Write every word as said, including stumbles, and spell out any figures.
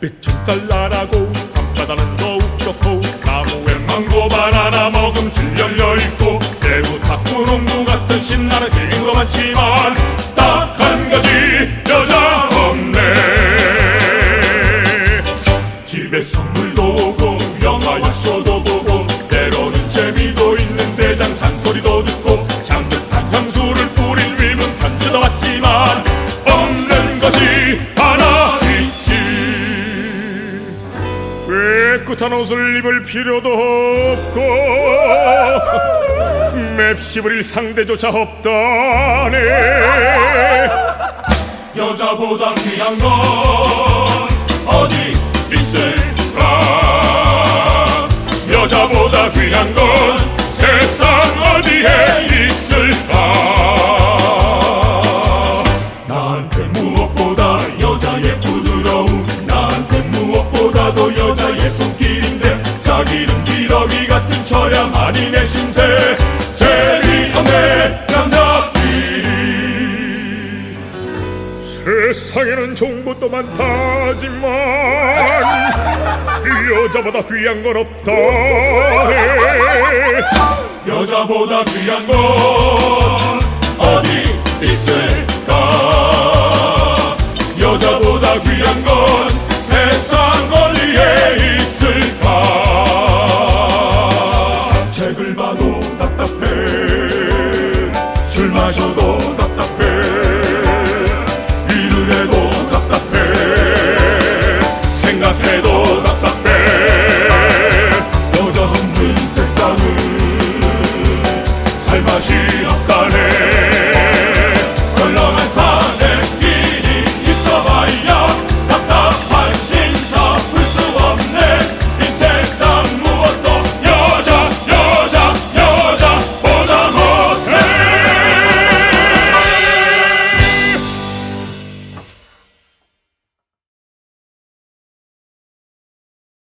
백천 달러라고 밤바다는 더욱 좋고 나무에 망고 바나나 먹음 줄령여 있고 대구 탁구 농구 같은 신나는 게임도 많지만 딱 한 가지 여자 없네. 집에 선물도 오고 영화 쇼도 보고 때로는 재미도 있는 대장 잔소리도 듣고 향긋한 향수를 뿌린 위문 편지도 왔지만 없는 것이 하나 있지. 깨끗한 옷을 입을 필요도 없고 맵시 부릴 상대조차 없다네. 여자보다 귀한 건 어디 있을까? 여자보다 귀한 건 세상 어디에 있을까? 나한테 무엇보다 여자의 부드러움, 나한테 무엇보다도 여자의 손길인데 자기는 기러기 같은 처량하니 내 신세 재미없네 남자끼리. 세상에는 좋은 것도 많다지만 여자보다 귀한 건 없다. 여자보다 귀한 건 어디 있을까? 여자보다 귀한 건 세상 어디에 있을까? 책을 봐도 답답해, 술 마셔도 답답해,